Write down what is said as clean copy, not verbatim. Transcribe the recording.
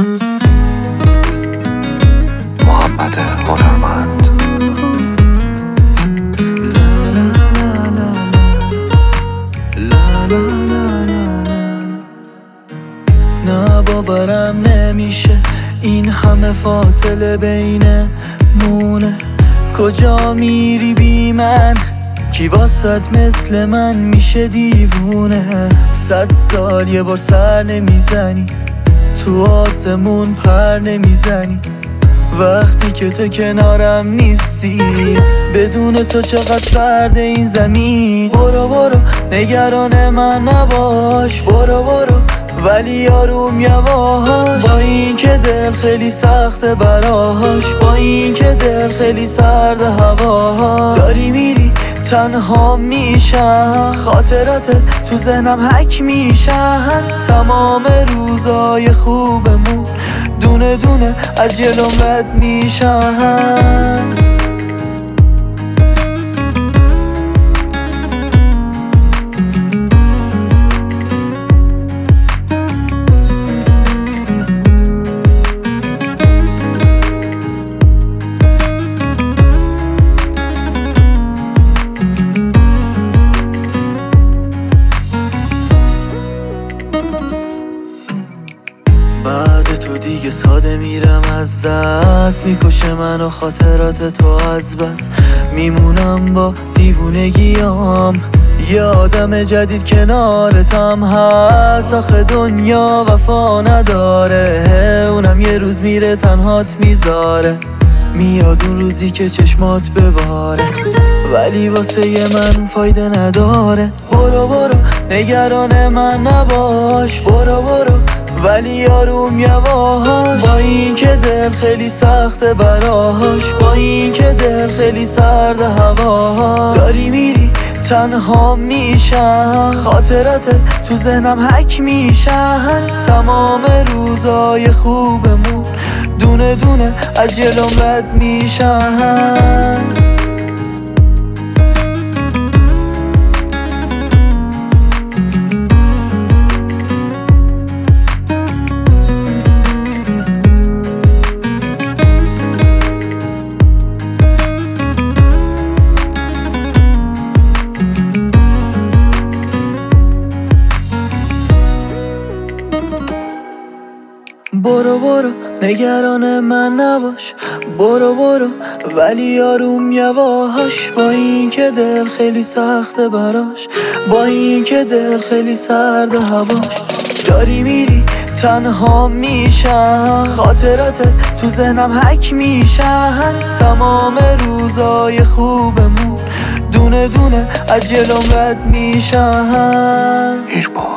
محمد هنرمند. نه باورم نمیشه این همه فاصله بینمونه. کجا میری بی من؟ کی واسط مثل من میشه دیوونه؟ 100 سال یه بار سر نمیزنی، تو آسمون پر نمیزنی. وقتی که تو کنارم نیستی، بدون تو چقدر سرد این زمین. برو برو نگران من نباش، برو برو ولی آروم یواش. با این که دل خیلی سخته براش، با این که دل خیلی سرد هواش. داری میری تنها میشم، خاطراتت تو ذهنم حک میشن. تمام روزای خوبمون دونه دونه از جلوم رد میشن. بعد تو دیگه ساده میرم از دست، میکشه منو خاطرات تو از بس. میمونم با دیوونگیام، یه آدم جدید کنارتم هست. آخه دنیا وفا نداره، اونم یه روز میره تنهات میذاره. میاد اون روزی که چشمات بباره، ولی واسه من فایده نداره. برو برو نگران من نباش، برو برو ولی آروم یواش. با این که دل خیلی سخته براش، با این که دل خیلی سرد هواش. داری میری تنها میشم، خاطراتت تو ذهنم حک میشن. تمام روزای خوبمون دونه دونه از جلوم رد میشن. برو برو نگران من نباش، برو برو ولی آروم یواش. با این که دل خیلی سخته براش، با این که دل خیلی سرد هواش. داری میری تنها میشم، خاطراتت تو ذهنم حک میشن. تمام روزای خوبمون دونه دونه از جلوم رد میشن.